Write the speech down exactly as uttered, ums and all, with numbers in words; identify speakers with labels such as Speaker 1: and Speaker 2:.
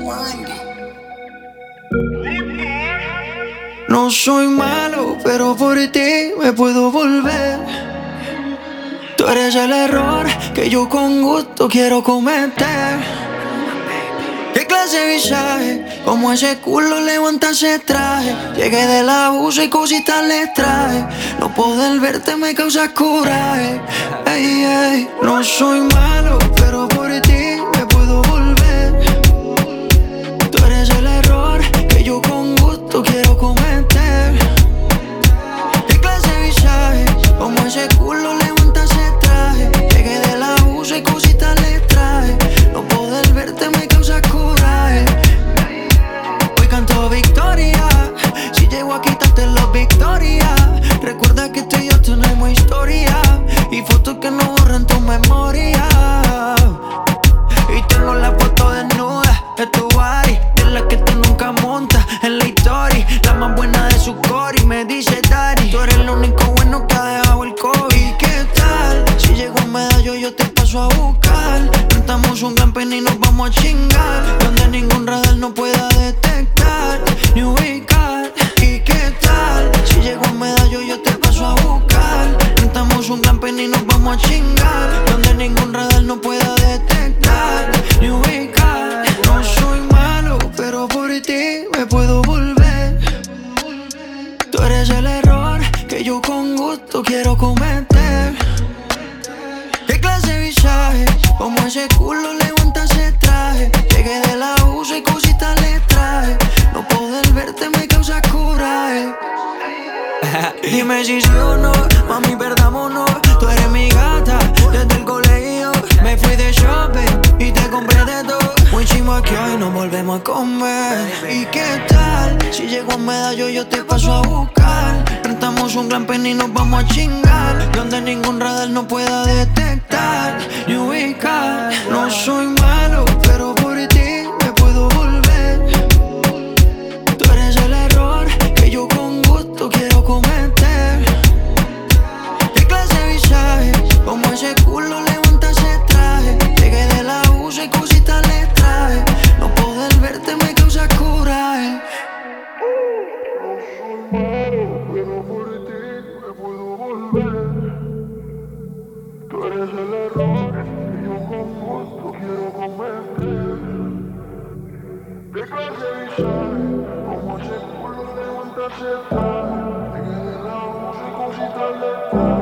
Speaker 1: No soy malo, pero por ti me puedo volver. Tú eres el error que yo con gusto quiero cometer. ¿Qué clase de visaje? Como ese culo levanta ese traje. Llegué del abuso y cositas les traje. No poder verte me causa coraje. Ey, ey. No soy malo, pero por ti me puedo volver. Tú eres el error que yo con gusto quiero cometer. ¿Qué clase de visaje? Como ese culo levanta ese traje. Llegué del abuso y cositas les traje. No poder verte me causa coraje. Hoy canto victoria. Si llego a quitarte la victoria. Recuerda que tú y yo tenemos historia. Y fotos que no borran tu memoria. Y tengo la foto desnuda de tu body, de la que tú nunca montas en la historia. La más buena de su core y me dice daddy, tú eres lo único bueno que ha dejado el COVID. ¿Y qué tal? Si llego a medallo yo te paso a buscar. Rentamos un camping y nos vamos a chingar, donde ningún radar no pueda detectar ni ubicar. ¿Y qué tal? Si llego a medallo yo te paso a buscar. Rentamos un camping y nos vamos a chingar, donde ningún radar no pueda detectar ni ubicar. No soy malo, pero por ti me puedo volver. Tú eres el error que yo con gusto quiero cometer. ¿Qué clase de visaje? Como ese culo levanta ese traje. Llegué del abuso y cositas les traje. No poder verte me causa coraje. Dime si sí o no, mami, perdámonos. Tú eres mi gata desde el colegio. Me fui de shopping y te compré de todo. Muy chimo que hoy nos volvemos a comer. ¿Y qué tal? Si llego a medallo yo te paso a buscar. Rentamos un glamping y nos vamos a chingar, donde ningún radar no pueda detectar ni ubicar. No soy malo, pero por ti me puedo volver. Tú eres el error que yo con gusto quiero cometer. ¿Qué clase de visaje? Como ese culo levanta ese traje. Llegué del abuso y cositas les traje. No poder verte me causa coraje.
Speaker 2: Pero por ti me puedo volver. Tú eres el error que yo con gusto quiero cometer. ¿Qué clase de visaje? Como ese culo levanta ese traje. Llegué del abuso y cositas les traje.